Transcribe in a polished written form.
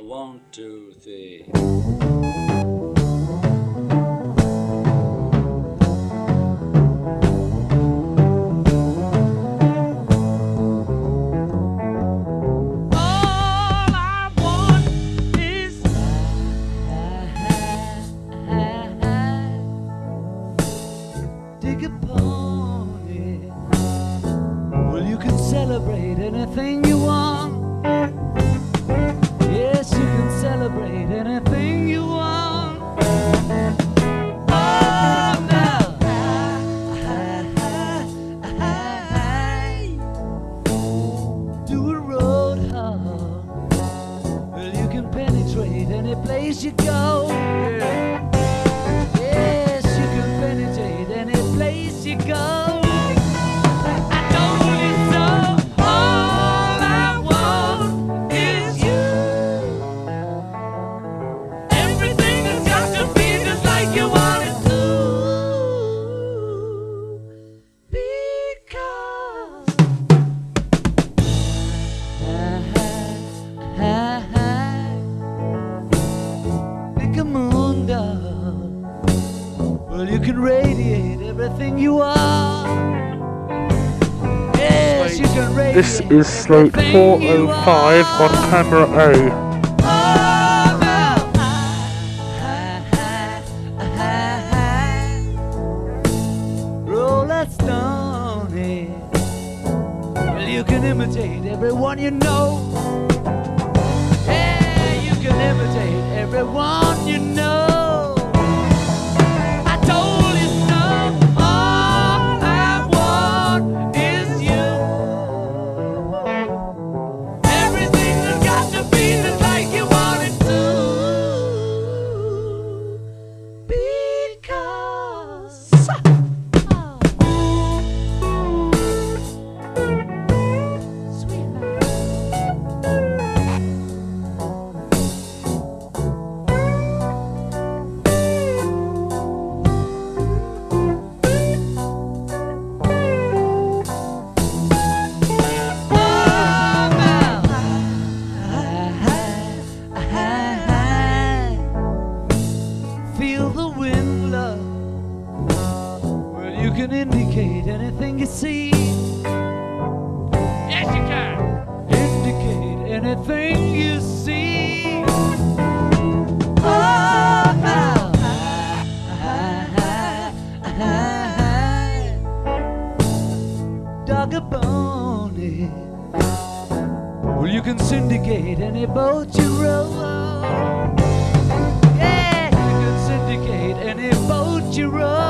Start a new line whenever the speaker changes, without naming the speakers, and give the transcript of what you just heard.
One, two, three.
Celebrate anything you want. Yes, you can celebrate anything you want. Oh, now. Do a road hog. Well, you can penetrate any place you go. Yes, you can penetrate any place you go. Well, you can radiate everything you are. Yes, you can radiate.
This is slate 405 on camera A.
Roll that stone in. Well, you can imitate everyone you know. Yeah, you can imitate everyone you know. Feel the wind blow. Well, you can indicate anything you see. Yes, you can. Indicate anything you see. Oh, dog a bone. Well, you can syndicate any boat you row. Any boat you row.